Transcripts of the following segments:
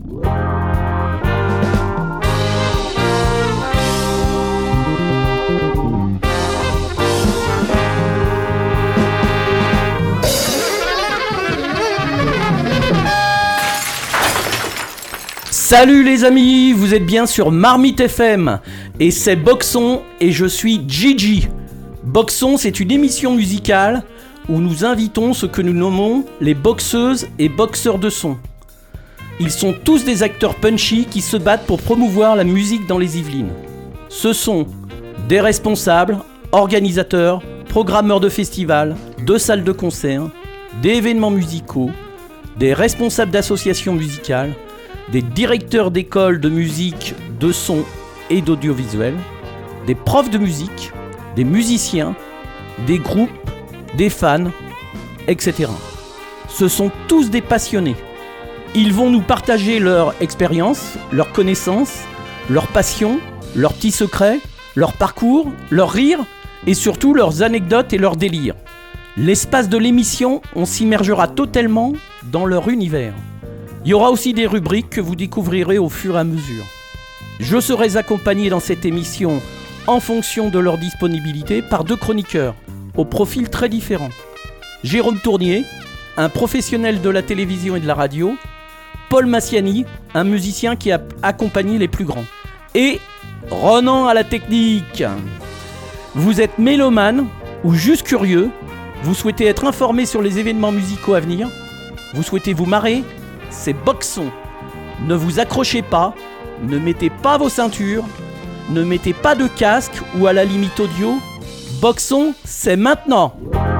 Salut les amis, vous êtes bien sur Marmite FM et c'est Boxon et je suis Gigi. Boxon, c'est une émission musicale où nous invitons ce que nous nommons les boxeuses et boxeurs de son. Ils sont tous des acteurs punchy qui se battent pour promouvoir la musique dans les Yvelines. Ce sont des responsables, organisateurs, programmeurs de festivals, de salles de concert, d'événements musicaux, des responsables d'associations musicales, des directeurs d'écoles de musique, de son et d'audiovisuel, des profs de musique, des musiciens, des groupes, des fans, etc. Ce sont tous des passionnés. Ils vont nous partager leur expérience, leurs connaissances, leurs passions, leurs petits secrets, leur parcours, leurs rires et surtout leurs anecdotes et leurs délires. L'espace de l'émission, on s'immergera totalement dans leur univers. Il y aura aussi des rubriques que vous découvrirez au fur et à mesure. Je serai accompagné dans cette émission, en fonction de leur disponibilité, par deux chroniqueurs, aux profils très différents. Jérôme Tournier, un professionnel de la télévision et de la radio, Paul Massiani, un musicien qui a accompagné les plus grands, et Ronan à la technique. Vous êtes mélomane ou juste curieux, vous souhaitez être informé sur les événements musicaux à venir, vous souhaitez vous marrer, c'est Boxon. Ne vous accrochez pas, ne mettez pas vos ceintures, ne mettez pas de casque ou à la limite audio. Boxon, c'est maintenant.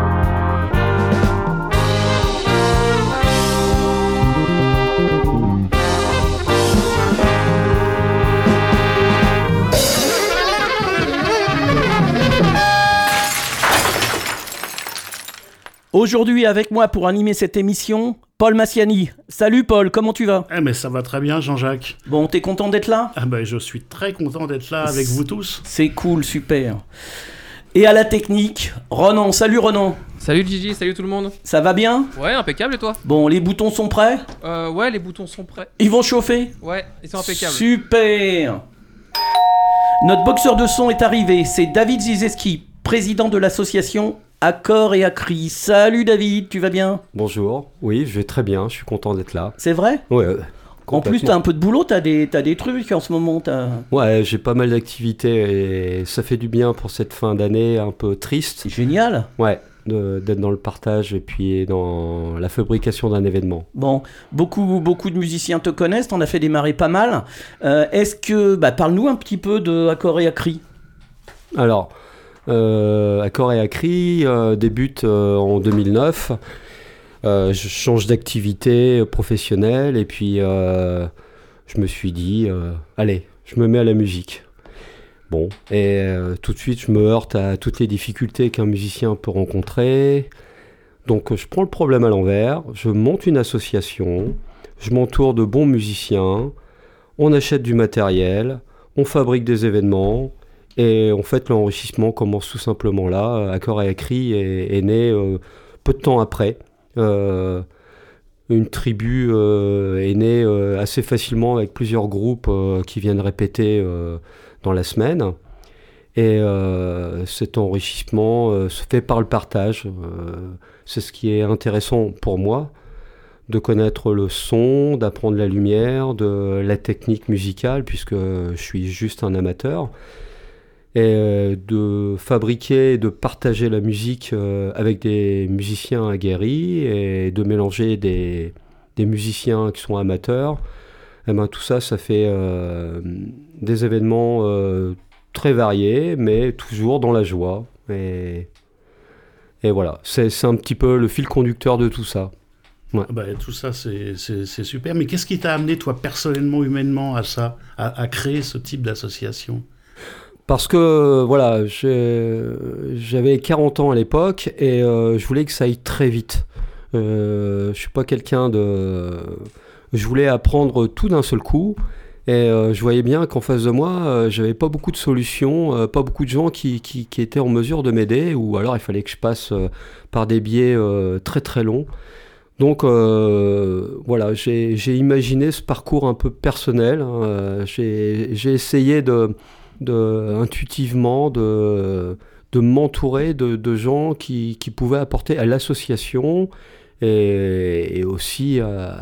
Aujourd'hui avec moi pour animer cette émission, Paul Massiani. Salut Paul, comment tu vas ? Mais ça va très bien Jean-Jacques. Bon, t'es content d'être là ? Je suis très content d'être là avec vous tous. C'est cool, super. Et à la technique, Ronan. Salut Ronan. Salut Gigi, salut tout le monde. Ça va bien ? Ouais, impeccable et toi ? Bon, les boutons sont prêts ? Ouais, les boutons sont prêts. Ils vont chauffer ? Ouais, ils sont impeccables. Super. Notre boxeur de son est arrivé, c'est David Zizeski, président de l'association Accord et Acri. Salut David, tu vas bien ? Bonjour, oui, je vais très bien, je suis content d'être là. C'est vrai ? Ouais. En plus, t'as un peu de boulot, t'as des trucs en ce moment. Ouais, j'ai pas mal d'activités et ça fait du bien pour cette fin d'année un peu triste. C'est génial. Ouais, d'être dans le partage et puis dans la fabrication d'un événement. Bon, beaucoup de musiciens te connaissent, t'en as fait démarrer pas mal. Est-ce que, parle-nous un petit peu de Accord et Acri. Alors, Accord et Acri débute en 2009. Je change d'activité professionnelle et puis je me suis dit, allez, je me mets à la musique. Bon, et tout de suite, je me heurte à toutes les difficultés qu'un musicien peut rencontrer. Donc, je prends le problème à l'envers, je monte une association, je m'entoure de bons musiciens, on achète du matériel, on fabrique des événements. Et en fait, l'enrichissement commence tout simplement là. Accord et Acri est né peu de temps après. Une tribu est née assez facilement avec plusieurs groupes qui viennent répéter dans la semaine. Et cet enrichissement se fait par le partage. C'est ce qui est intéressant pour moi, de connaître le son, d'apprendre la lumière, de la technique musicale, puisque je suis juste un amateur. Et de fabriquer et de partager la musique avec des musiciens aguerris et de mélanger des musiciens qui sont amateurs. Et tout ça fait des événements très variés, mais toujours dans la joie. Et voilà, c'est un petit peu le fil conducteur de tout ça. Ouais. Tout ça, c'est super. Mais qu'est-ce qui t'a amené, toi, personnellement, humainement, à ça, à créer ce type d'association ? Parce que, voilà, j'avais 40 ans à l'époque et je voulais que ça aille très vite. Je suis pas quelqu'un de... Je voulais apprendre tout d'un seul coup et je voyais bien qu'en face de moi, j'avais pas beaucoup de solutions, pas beaucoup de gens qui étaient en mesure de m'aider, ou alors il fallait que je passe par des biais très très longs. Donc voilà, j'ai imaginé ce parcours un peu personnel. J'ai essayé intuitivement de m'entourer de gens qui pouvaient apporter à l'association et aussi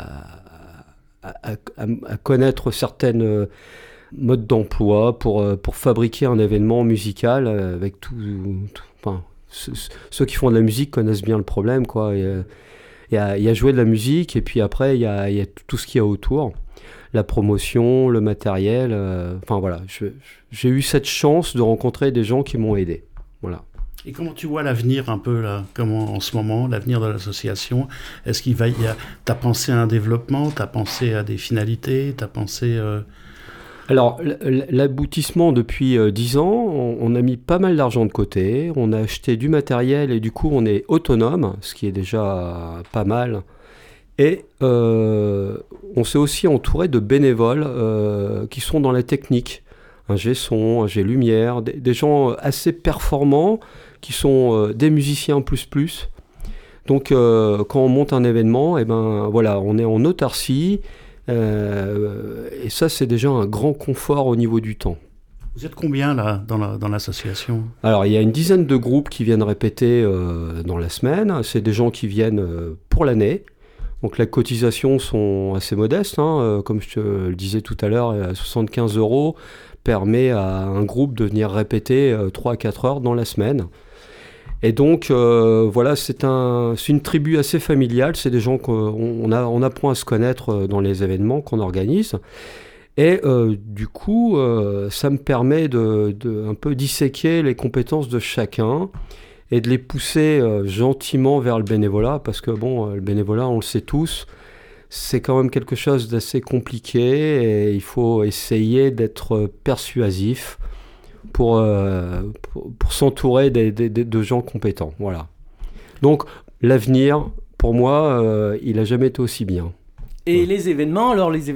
à connaître certaines modes d'emploi pour fabriquer un événement musical avec enfin, ceux qui font de la musique connaissent bien le problème, quoi. Il y a jouer de la musique et puis après il y a tout ce qu'il y a autour, la promotion, le matériel. Enfin voilà, j'ai eu cette chance de rencontrer des gens qui m'ont aidé. Voilà. Et comment tu vois l'avenir un peu là, comment en ce moment, l'avenir de l'association? Est-ce t'as pensé à un développement, t'as pensé à des finalités, t'as pensé... Alors, l'aboutissement depuis 10 ans, on a mis pas mal d'argent de côté, on a acheté du matériel et du coup on est autonome, ce qui est déjà pas mal. Et on s'est aussi entouré de bénévoles qui sont dans la technique, ingé son, ingé lumière, des gens assez performants qui sont des musiciens plus. Donc quand on monte un événement, et ben voilà, on est en autarcie. Et ça, c'est déjà un grand confort au niveau du temps. Vous êtes combien là dans l'association? Alors, il y a une dizaine de groupes qui viennent répéter dans la semaine. C'est des gens qui viennent pour l'année. Donc, les cotisations sont assez modestes. Comme je te le disais tout à l'heure, 75 € permet à un groupe de venir répéter 3 à 4 heures dans la semaine. Et donc, voilà, c'est une tribu assez familiale. C'est des gens qu'on apprend à se connaître dans les événements qu'on organise. Et du coup, ça me permet de un peu disséquer les compétences de chacun et de les pousser gentiment vers le bénévolat. Parce que, bon, le bénévolat, on le sait tous, c'est quand même quelque chose d'assez compliqué et il faut essayer d'être persuasif pour s'entourer de gens compétents. Voilà. Donc, l'avenir, pour moi, il n'a jamais été aussi bien. Et les événements,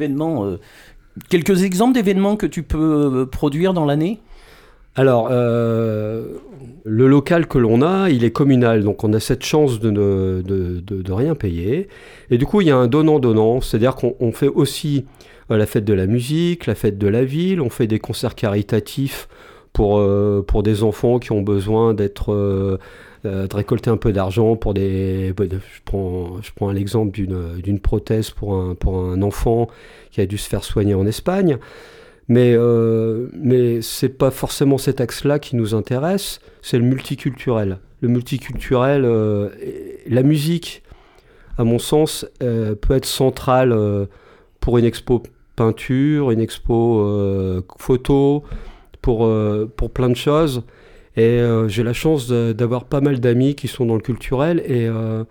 quelques exemples d'événements que tu peux produire dans l'année? Alors, le local que l'on a, il est communal, donc on a cette chance de rien payer. Et du coup, il y a un donnant-donnant, c'est-à-dire qu'on fait aussi la fête de la musique, la fête de la ville, on fait des concerts caritatifs pour des enfants qui ont besoin de récolter un peu d'argent pour je prends l'exemple d'une prothèse pour un enfant qui a dû se faire soigner en Espagne. Mais c'est pas forcément cet axe-là qui nous intéresse, c'est le multiculturel. Le multiculturel, la musique, à mon sens, peut être centrale pour une expo peinture, une expo photo, pour plein de choses. Et j'ai la chance d'avoir pas mal d'amis qui sont dans le culturel et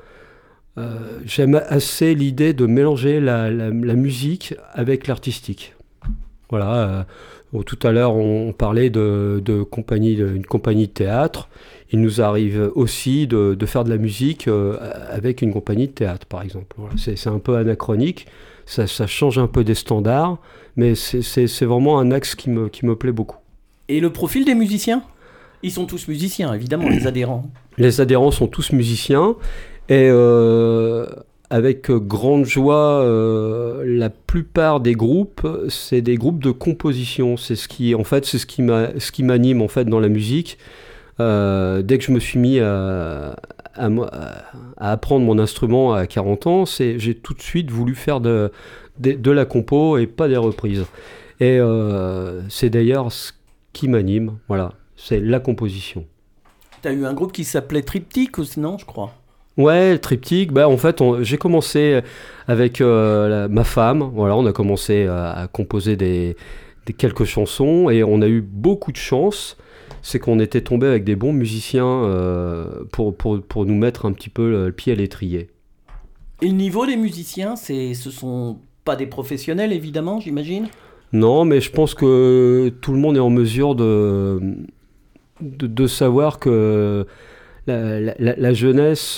j'aime assez l'idée de mélanger la musique avec l'artistique. Voilà, tout à l'heure on parlait d'une compagnie de théâtre. Il nous arrive aussi de faire de la musique avec une compagnie de théâtre, par exemple. Voilà, c'est un peu anachronique, ça change un peu des standards, mais c'est vraiment un axe qui me plaît beaucoup. Et le profil des musiciens? Ils sont tous musiciens, évidemment, les adhérents. Les adhérents sont tous musiciens et avec grande joie, la plupart des groupes, c'est des groupes de composition. C'est ce qui m'anime en fait dans la musique. Dès que je me suis mis à apprendre mon instrument à 40 ans, j'ai tout de suite voulu faire de la compo et pas des reprises. Et c'est d'ailleurs ce qui m'anime, voilà, c'est la composition. T'as eu un groupe qui s'appelait Triptyque aussi, non, je crois? Ouais, Triptyque, en fait, j'ai commencé avec ma femme, voilà, on a commencé à composer des quelques chansons et on a eu beaucoup de chance, c'est qu'on était tombé avec des bons musiciens pour nous mettre un petit peu le pied à l'étrier. Et le niveau des musiciens, ce sont pas des professionnels, évidemment, j'imagine? Non, mais je pense que tout le monde est en mesure de savoir que la jeunesse,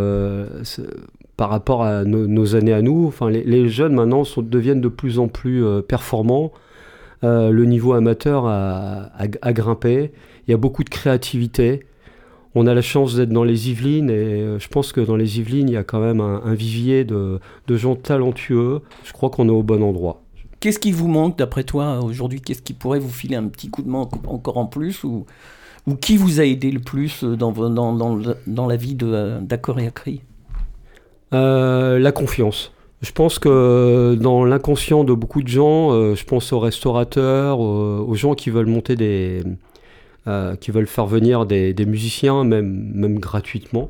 par rapport à nos années à nous, enfin, les jeunes maintenant deviennent de plus en plus performants. Le niveau amateur a grimpé. Il y a beaucoup de créativité. On a la chance d'être dans les Yvelines et je pense que dans les Yvelines, il y a quand même un vivier de gens talentueux. Je crois qu'on est au bon endroit. Qu'est-ce qui vous manque d'après toi aujourd'hui? Qu'est-ce qui pourrait vous filer un petit coup de main encore en plus ou qui vous a aidé le plus dans la vie d'Accord et Acri? La confiance. Je pense que dans l'inconscient de beaucoup de gens, je pense aux restaurateurs, aux gens qui veulent monter qui veulent faire venir des musiciens, même gratuitement.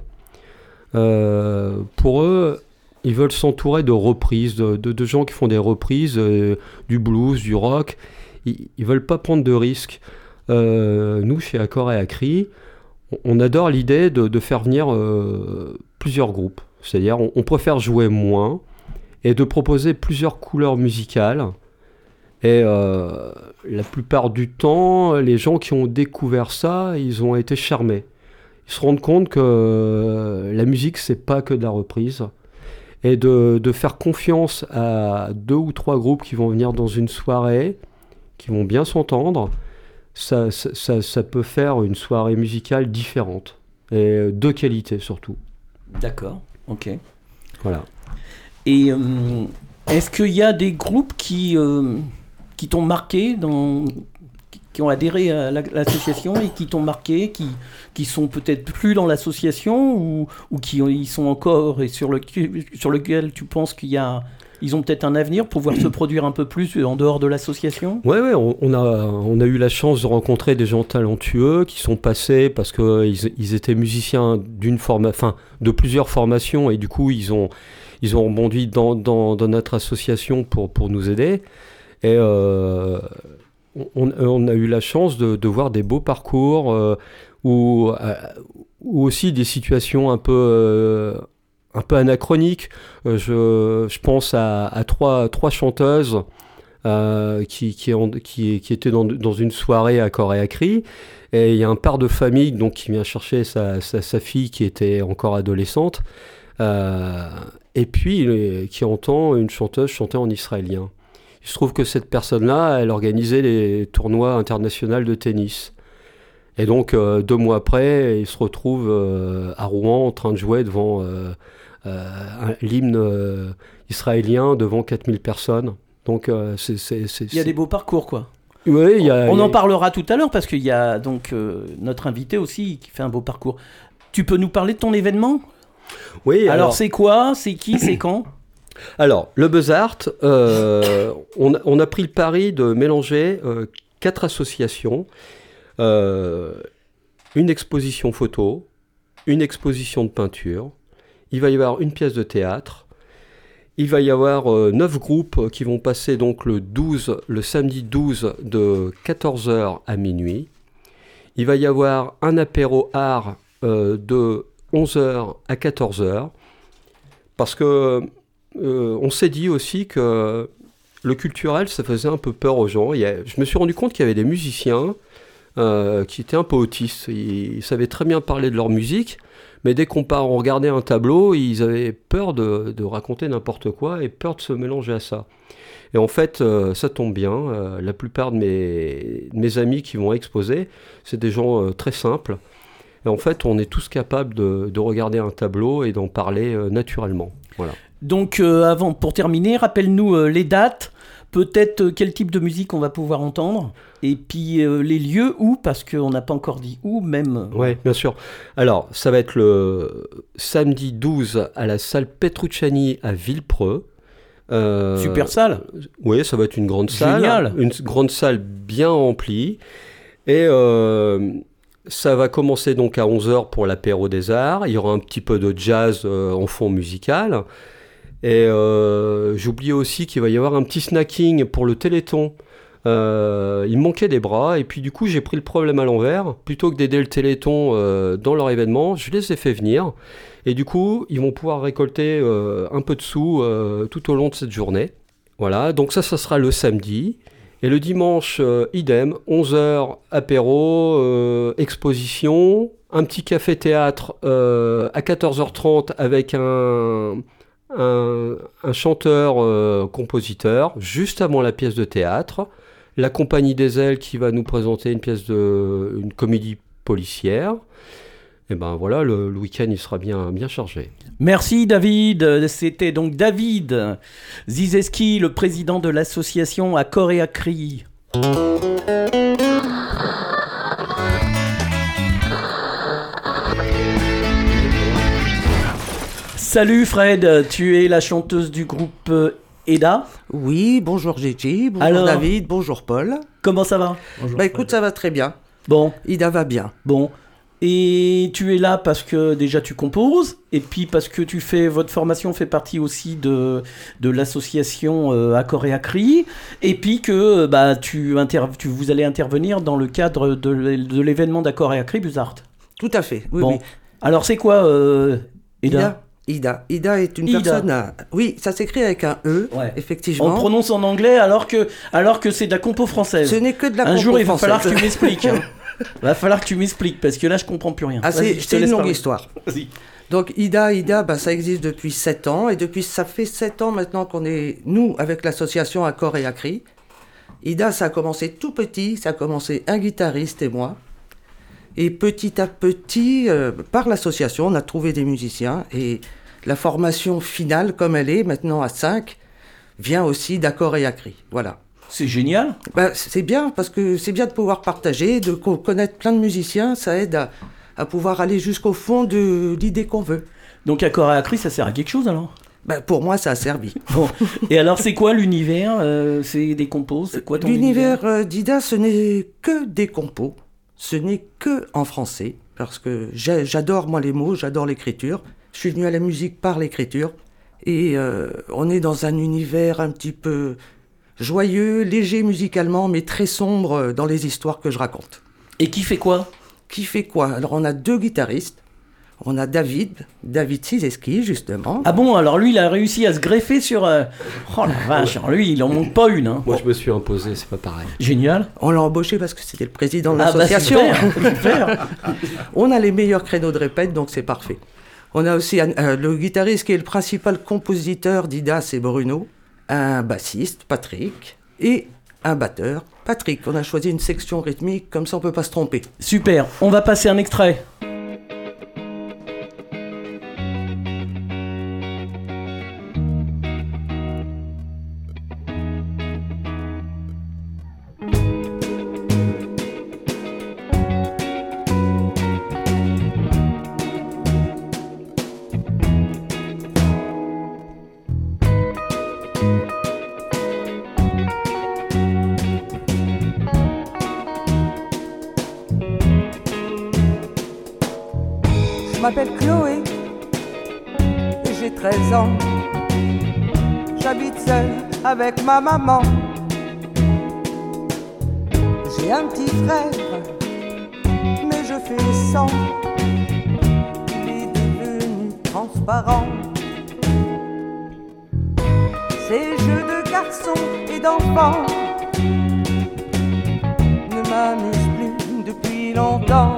Pour eux, ils veulent s'entourer de reprises, de gens qui font des reprises, du blues, du rock. Ils veulent pas prendre de risques. Nous, chez Accord et Acri, on adore l'idée de faire venir plusieurs groupes. C'est-à-dire, on préfère jouer moins et de proposer plusieurs couleurs musicales. Et la plupart du temps, les gens qui ont découvert ça, ils ont été charmés. Ils se rendent compte que la musique, c'est pas que de la reprise. Et de faire confiance à 2 ou 3 groupes qui vont venir dans une soirée, qui vont bien s'entendre, ça peut faire une soirée musicale différente. Et de qualité surtout. D'accord, ok. Voilà. Et est-ce qu'il y a des groupes qui t'ont marqué, qui ont adhéré à l'association et qui t'ont marqué, qui sont peut-être plus dans l'association ou qui y sont encore et sur lequel tu penses ils ont peut-être un avenir pour pouvoir se produire un peu plus en dehors de l'association? Ouais, on a eu la chance de rencontrer des gens talentueux qui sont passés parce qu'ils étaient musiciens de plusieurs formations et du coup ils ont rebondi dans notre association pour nous aider. Et on a eu la chance de voir des beaux parcours ou aussi des situations un peu anachroniques. Je pense à trois chanteuses qui étaient dans une soirée à Accord et Acri. Et il y a un père de famille donc, qui vient chercher sa fille qui était encore adolescente. Et puis qui entend une chanteuse chanter en israélien. Il se trouve que cette personne-là, elle organisait les tournois internationaux de tennis. Et donc, 2 mois après, il se retrouve à Rouen en train de jouer devant l'hymne israélien devant 4000 personnes. Donc, il y a des beaux parcours, quoi. Oui, on en parlera tout à l'heure parce qu'il y a donc notre invité aussi qui fait un beau parcours. Tu peux nous parler de ton événement ? Oui. Alors, c'est quoi ? C'est qui ? C'est quand ? Alors, le Buzz Art, on a pris le pari de mélanger 4 associations, une exposition photo, une exposition de peinture, il va y avoir une pièce de théâtre, il va y avoir 9 groupes qui vont passer donc le samedi 12 de 14h à minuit, il va y avoir un apéro art de 11h à 14h, parce que on s'est dit aussi que le culturel, ça faisait un peu peur aux gens. Je me suis rendu compte qu'il y avait des musiciens qui étaient un peu autistes. Ils savaient très bien parler de leur musique, mais dès qu'on regardait un tableau, ils avaient peur de raconter n'importe quoi et peur de se mélanger à ça. Et en fait, ça tombe bien. La plupart de mes amis qui vont exposer, c'est des gens très simples. Et en fait, on est tous capables de regarder un tableau et d'en parler naturellement. Voilà. Donc, pour terminer, rappelle-nous les dates, peut-être quel type de musique on va pouvoir entendre, et puis les lieux où, parce qu'on n'a pas encore dit où même. Oui, bien sûr. Alors, ça va être le samedi 12 à la salle Petrucciani à Villepreux. Super salle. Oui, ça va être une grande salle. Génial. Une grande salle bien remplie. Et ça va commencer donc à 11h pour l'apéro des arts. Il y aura un petit peu de jazz en fond musical. Et j'oubliais aussi qu'il va y avoir un petit snacking pour le Téléthon. Il me manquait des bras et puis du coup j'ai pris le problème à l'envers. Plutôt que d'aider le Téléthon dans leur événement, je les ai fait venir. Et du coup, ils vont pouvoir récolter un peu de sous tout au long de cette journée. Voilà, donc ça sera le samedi. Et le dimanche, idem, 11h, apéro, exposition, un petit café-théâtre à 14h30 avec un chanteur-compositeur juste avant la pièce de théâtre, la Compagnie des Ailes qui va nous présenter une comédie policière, Et ben voilà, le week-end il sera bien chargé. Merci David, c'était donc David Zizeski, le président de l'association Accord et Acri. Salut Fred, tu es la chanteuse du groupe Eda. Oui, bonjour Gigi, bonjour Alors, David, bonjour Paul. Comment ça va? Bonjour, Bah écoute, ça va très bien. Bon, Ida va bien. bon. Et tu es là parce que déjà tu composes, et puis parce que votre formation fait partie aussi de l'association Accord et Acri, et puis que vous allez intervenir dans le cadre de l'événement d'Accord et Acri Buzzart. Tout à fait, oui, Bon. oui. Alors c'est quoi Eda? Ida est une Ida. personne... Oui, ça s'écrit avec un E, Ouais. effectivement. On le prononce en anglais alors que c'est de la compo française. Ce n'est que de la Un jour compo il va falloir que française. tu m'expliques. Hein. Va falloir que tu m'expliques parce que là je comprends plus rien. Ah, Vas-y, je te c'est une laisse longue parler. histoire. Vas-y. Donc Ida, bah, ça existe depuis 7 ans, et ça fait 7 ans maintenant qu'on est, nous, avec l'association Accord et Acri. Ida, ça a commencé tout petit, ça a commencé un guitariste et moi. Et petit à petit, par l'association, on a trouvé des musiciens, et la formation finale, comme elle est, maintenant à 5, vient aussi d'Accord et Acri. Voilà. C'est génial. Bah, c'est bien, parce que c'est bien de pouvoir partager, de connaître plein de musiciens, ça aide à pouvoir aller jusqu'au fond de l'idée qu'on veut. Donc Accord et Acri, ça sert à quelque chose alors? Bah, pour moi, ça a servi. Bon. Et alors c'est quoi l'univers? C'est des compos? C'est quoi ton univers? L'univers d'Ida, ce n'est que des compos, ce n'est que en français, parce que j'adore moi les mots, j'adore l'écriture. Je suis venu à la musique par l'écriture, et on est dans un univers un petit peu joyeux, léger musicalement, mais très sombre dans les histoires que je raconte. Et qui fait quoi? Qui fait quoi? Alors on a 2 guitaristes. On a David Zizeski, justement. Ah bon, alors lui il a réussi à se greffer sur... Oh la vache, alors lui il en manque pas une. Hein. Moi je me suis imposé, c'est pas pareil. Génial. On l'a embauché parce que c'était le président de Ah bah l'association. super, super. On a les meilleurs créneaux de répète, donc c'est parfait. On a aussi le guitariste qui est le principal compositeur d'Ida, c'est Bruno. Un bassiste, Patrick, et un batteur, Patrick. On a choisi une section rythmique, comme ça on peut pas se tromper. Super, on va passer un extrait. Je m'appelle Chloé, j'ai 13 ans. J'habite seule avec ma maman. J'ai un petit frère, mais je fais sans. Il est devenu transparent. Ces jeux de garçons et d'enfants ne m'amusent plus depuis longtemps.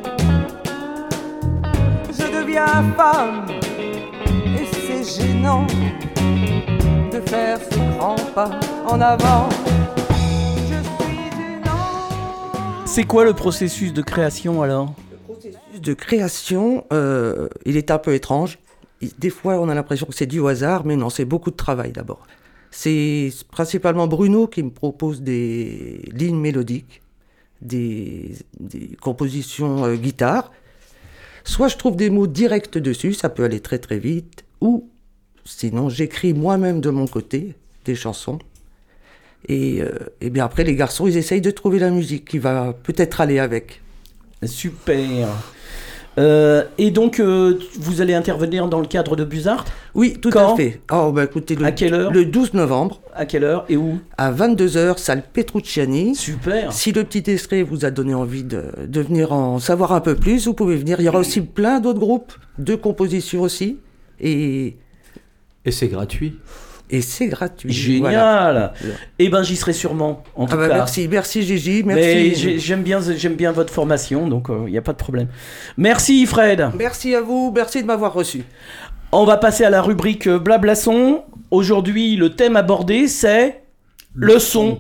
Je deviens femme et c'est gênant de faire ce grand pas en avant. Je suis une enfant. C'est quoi le processus de création alors? Le processus de création, il est un peu étrange. Des fois, on a l'impression que c'est dû au hasard, mais non, c'est beaucoup de travail d'abord. C'est principalement Bruno qui me propose des lignes mélodiques, des compositions guitare. Soit je trouve des mots directs dessus, ça peut aller très très vite, ou sinon j'écris moi-même de mon côté des chansons. Et bien après, les garçons, ils essayent de trouver la musique qui va peut-être aller avec. Super. Et donc, vous allez intervenir dans le cadre de Buzzart? Oui, tout Quand? à fait. Oh, bah écoutez, À quelle heure? Le 12 novembre, À quelle heure et où? à 22h, salle Petrucciani. Super. Si le petit extrait vous a donné envie de venir en savoir un peu plus, vous pouvez venir. Il y aura aussi plein d'autres groupes, de compositions aussi. Et Et c'est gratuit. c'est gratuit. Génial. Voilà. Eh ben, j'y serai sûrement. En tout Ah bah cas. merci Gigi, Mais merci. j'aime bien votre formation, donc il n'y a pas de problème. Merci Fred. Merci à vous, merci de m'avoir reçu. On va passer à la rubrique Blablason. Aujourd'hui, le thème abordé, c'est le son.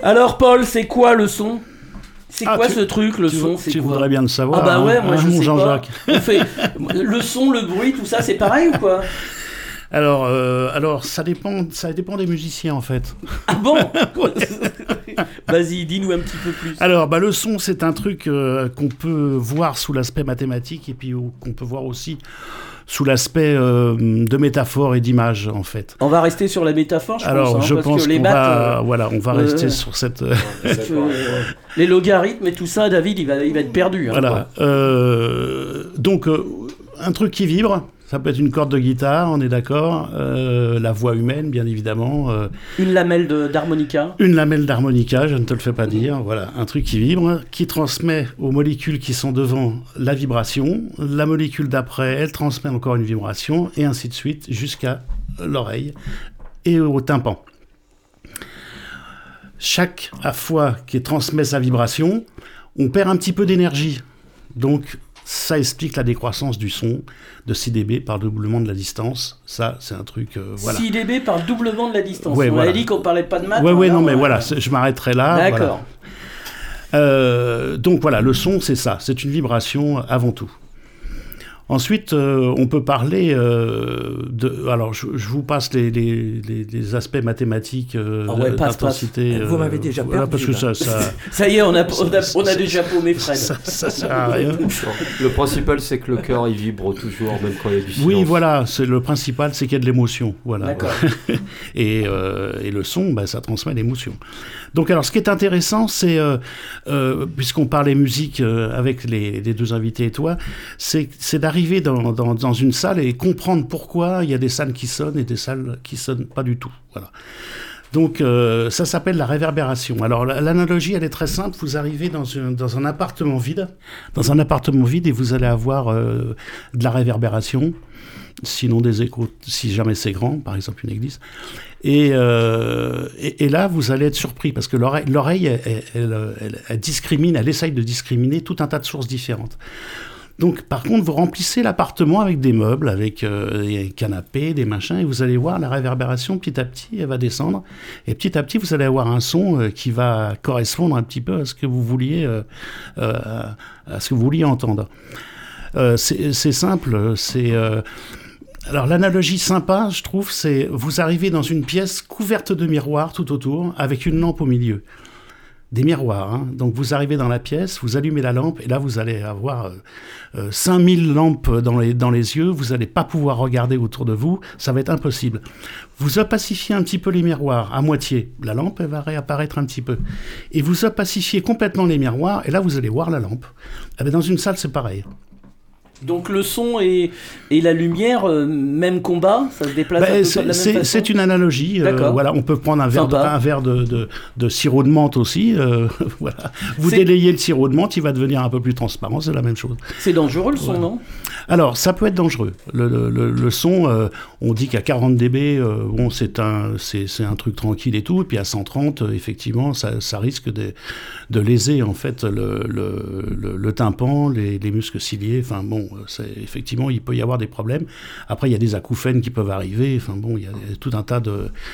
Alors Paul, c'est quoi le son? C'est Ah, quoi ce truc, le son? C'est Tu quoi? voudrais bien le savoir. Ah bah ouais, moi je mon sais Jean-Jacques. pas. On fait le son, le bruit, tout ça, c'est pareil ou quoi? Alors, ça dépend des musiciens en fait. Ah bon? Vas-y, dis-nous un petit peu plus. Alors, le son, c'est un truc qu'on peut voir sous l'aspect mathématique et puis qu'on peut voir aussi sous l'aspect de métaphore et d'image, en fait. On va rester sur la métaphore, je Alors, pense. je parce pense que les qu'on maths, on va rester sur cette... les logarithmes et tout ça, David, il va être perdu. Hein, voilà. Donc, un truc qui vibre, ça peut être une corde de guitare, on est d'accord. La voix humaine, bien évidemment. Une lamelle d'harmonica. Une lamelle d'harmonica, je ne te le fais pas dire. Voilà, un truc qui vibre, qui transmet aux molécules qui sont devant la vibration. La molécule d'après, elle transmet encore une vibration, et ainsi de suite, jusqu'à l'oreille et au tympan. Chaque fois qu'il transmet sa vibration, on perd un petit peu d'énergie. Donc, ça explique la décroissance du son de 6 dB par doublement de la distance. Ça, c'est un truc... voilà. 6 dB par doublement de la distance. Ouais, on voilà. avait dit qu'on parlait pas de maths. Ouais, hein, non, là, mais voilà, je m'arrêterai là. D'accord. Voilà. Donc voilà, le son, c'est ça. C'est une vibration avant tout. Ensuite, on peut parler de... Alors, je vous passe les asppts mathématiques d'intensité. Vous m'avez déjà perdu. Parce que ça Ça y est, on a déjà paumé Fred. ça sert à rien. Le principal, c'est que le cœur, il vibre toujours, même quand il y a du silence. Oui, voilà. Le principal, c'est qu'il y a de l'émotion. Voilà. D'accord. Et le son, ça transmet l'émotion. Donc, alors, ce qui est intéressant, c'est, puisqu'on parlait musique avec les deux invités et toi, c'est d'arriver dans une salle et comprendre pourquoi il y a des salles qui sonnent et des salles qui sonnent pas du tout. Voilà. Donc, ça s'appelle la réverbération. Alors, l'analogie, elle est très simple. Vous arrivez dans un appartement vide. Dans un appartement vide, et vous allez avoir de la réverbération, sinon des échos, si jamais c'est grand, par exemple une église. Et là, vous allez être surpris, parce que l'oreille, elle discrimine, elle essaye de discriminer tout un tas de sources différentes. Donc, par contre, vous remplissez l'appartement avec des meubles, avec des canapés, des machins, et vous allez voir la réverbération, petit à petit, elle va descendre. Et petit à petit, vous allez avoir un son qui va correspondre un petit peu à ce que vous vouliez, entendre. C'est simple, c'est... Alors, l'analogie sympa, je trouve, c'est vous arrivez dans une pièce couverte de miroirs tout autour, avec une lampe au milieu. Des miroirs, hein. Donc vous arrivez dans la pièce, vous allumez la lampe, et là vous allez avoir 5000 lampes dans les yeux, vous n'allez pas pouvoir regarder autour de vous, ça va être impossible. Vous opacifiez un petit peu les miroirs, à moitié, la lampe elle va réapparaître un petit peu. Et vous opacifiez complètement les miroirs, et là vous allez voir la lampe. Eh bien, dans une salle c'est pareil. Donc le son et la lumière, même combat, ça se déplace un peu de la même façon. C'est une analogie. Voilà, on peut prendre un verre de sirop de menthe aussi. Voilà. Vous délayez le sirop de menthe, il va devenir un peu plus transparent, c'est la même chose. C'est dangereux le son, non? Alors, ça peut être dangereux. Le son, on dit qu'à 40 dB, c'est un truc tranquille et tout, et puis à 130, effectivement, ça risque de léser en fait le tympan, les muscles ciliés. Enfin bon, effectivement, il peut y avoir des problèmes. Après, il y a des acouphènes qui peuvent arriver. Enfin bon, il y a tout un tas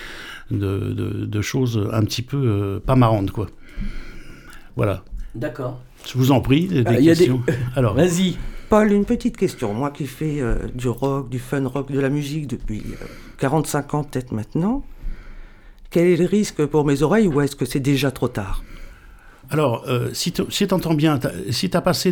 de choses un petit peu pas marrantes, quoi. Voilà. D'accord. Je vous en prie, des questions. Alors, vas-y. Paul, une petite question. Moi qui fais du rock, du fun rock, de la musique depuis 45 ans peut-être maintenant, quel est le risque pour mes oreilles, ou est-ce que c'est déjà trop tard? Alors, si tu entends bien, si tu as passé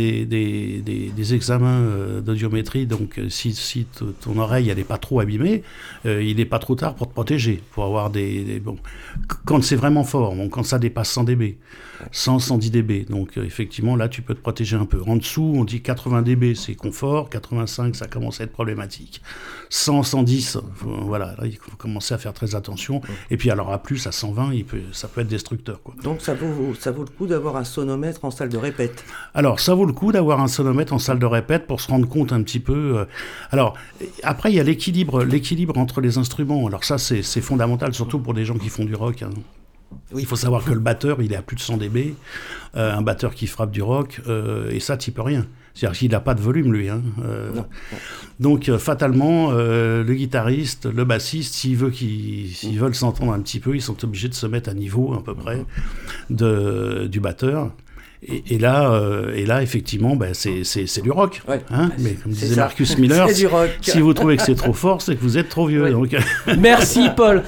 des examens d'audiométrie, donc si ton oreille elle n'est pas trop abîmée, il n'est pas trop tard pour te protéger, pour avoir bon, quand c'est vraiment fort, bon, quand ça dépasse 100 dB, 110 dB, donc effectivement là tu peux te protéger un peu. En dessous, on dit 80 dB c'est confort, 85 ça commence à être problématique, 100, 110, voilà, là il faut commencer à faire très attention, et puis alors à plus, à 120, ça peut être destructeur, quoi. Donc ça vaut le coup d'avoir un sonomètre en salle de répète? Alors, ça vaut le coup d'avoir un sonomètre en salle de répète pour se rendre compte un petit peu. Alors, après, il y a l'équilibre entre les instruments. Alors ça, c'est fondamental, surtout pour des gens qui font du rock, hein. Il faut savoir que le batteur, il est à plus de 100 dB, un batteur qui frappe du rock, et ça, tu peux rien. C'est-à-dire qu'il n'a pas de volume, lui. Hein. Non. Donc, fatalement, le guitariste, le bassiste, s'ils veulent s'entendre un petit peu, ils sont obligés de se mettre à niveau, à peu près, du batteur. Et là, effectivement, c'est du rock. Ouais. Hein, mais comme C'est disait ça. Marcus Miller, C'est du rock. si vous trouvez que c'est trop fort, c'est que vous êtes trop vieux. Ouais. Donc, Merci Paul.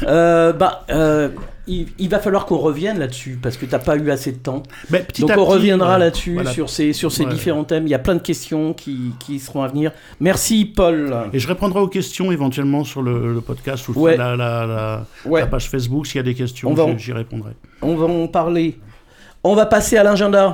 Il va falloir qu'on revienne là-dessus parce que t'as pas eu assez de temps. ben, petit Donc à on petit, reviendra ouais, là-dessus voilà. sur ces Ouais. différents thèmes. Il y a plein de questions qui seront à venir. Merci Paul. Et je répondrai aux questions éventuellement sur le podcast ou Ouais. sur la page Facebook. S'il y a des questions, j'y répondrai. On va en parler. On va passer à l'agenda.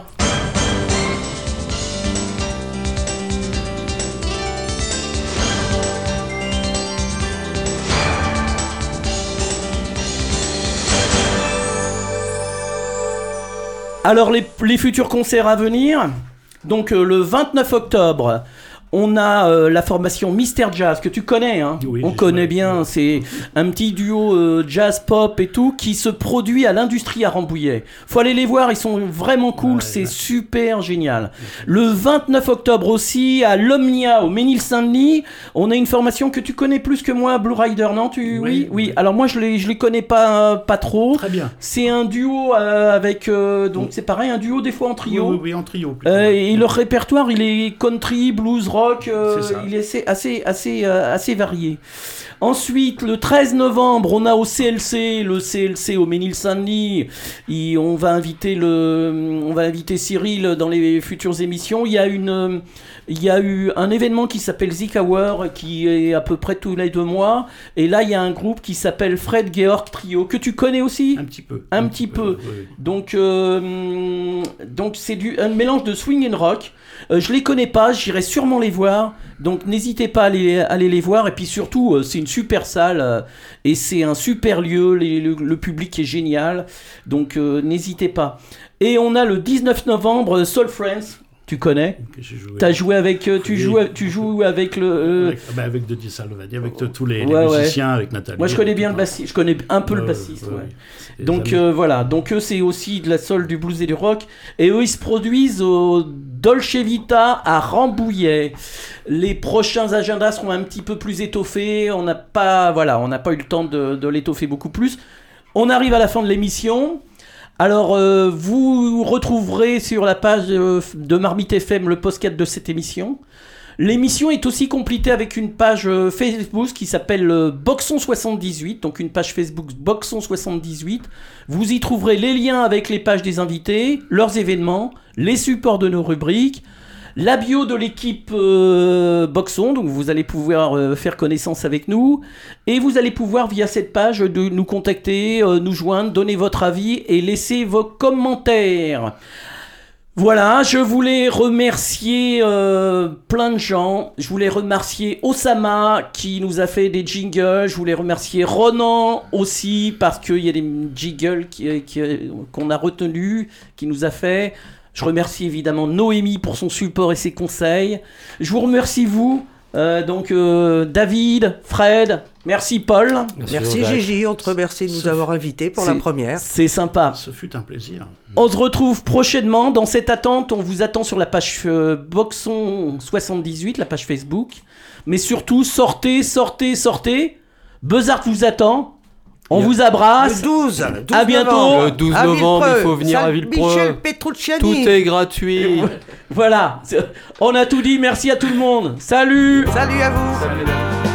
Alors les futurs concerts à venir. Donc le 29 octobre, on a la formation Mister Jazz que tu connais, hein. Oui, On je connaît sais. bien. C'est un petit duo jazz pop et tout qui se produit à l'Industrie à Rambouillet. Faut aller les voir, ils sont vraiment cool, Ouais, c'est ouais. super génial. Le 29 octobre aussi à l'Omnia au Ménil-Saint-Denis, on a une formation que tu connais plus que moi, Blue Rider, non tu Oui, oui. oui. Alors moi je les connais pas trop. Très bien. C'est un duo avec donc c'est pareil, un duo des fois en trio. Oui, en trio. plutôt. Et leur répertoire, il est country, blues, rock, C'est ça. il est assez varié. Ensuite, le 13 novembre, on a au CLC, le CLC au Ménil-Saint-Denis. On va inviter Cyril dans les futures émissions. Il y a eu un événement qui s'appelle Zik Hour, qui est à peu près tous les 2 mois. Et là, il y a un groupe qui s'appelle Fred Georg Trio, que tu connais aussi. Un petit peu. Un petit peu. Oui. Donc c'est un mélange de swing and rock. Je les connais pas, j'irai sûrement les voir. Donc n'hésitez pas à aller les voir. Et puis surtout, c'est une super salle et c'est un super lieu. Le public est génial. Donc n'hésitez pas. Et on a le 19 novembre Soul Friends. Tu connais? Que j'ai joué. T'as joué avec tu Oui. joues avec le avec Denis Salvani, avec tous les Ouais, ouais. musiciens, avec Nathalie. moi je connais bien le bassiste. bassiste, je connais un peu le bassiste, ouais. Donc voilà, donc eux c'est aussi de la soul, du blues et du rock, et eux ils se produisent au Dolce Vita à Rambouillet. Les prochains agendas seront un petit peu plus étoffés, on n'a pas eu le temps de l'étoffer beaucoup plus. On arrive à la fin de l'émission. Alors vous retrouverez sur la page de Marmite FM le podcast de cette émission. L'émission est aussi complétée avec une page Facebook qui s'appelle Boxon78, donc une page Facebook Boxon78. Vous y trouverez les liens avec les pages des invités, leurs événements, les supports de nos rubriques, la bio de l'équipe Boxon, donc vous allez pouvoir faire connaissance avec nous, et vous allez pouvoir via cette page nous contacter, nous joindre, donner votre avis et laisser vos commentaires. Voilà, je voulais remercier plein de gens. Je voulais remercier Osama qui nous a fait des jingles. Je voulais remercier Ronan aussi parce qu'il y a des jingles qu'on a retenus, qui nous a fait. Je remercie évidemment Noémie pour son support et ses conseils. Je vous remercie vous. David, Fred, merci Paul. Merci Gigi, on te remercie de nous avoir invités pour la première. C'est sympa. Ce fut un plaisir. On se retrouve prochainement. Dans cette attente, on vous attend sur la page Boxon78, la page Facebook. Mais surtout, sortez. Buzzard vous attend. On vous abrace. Le 12 À bientôt. novembre. Le 12 À novembre, Villepreux. il faut venir à Salle Villepreux. Michel Petrucciani. Tout est gratuit. Voilà. On a tout dit. Merci à tout le monde. Salut. Salut à vous. Salut, mesdames.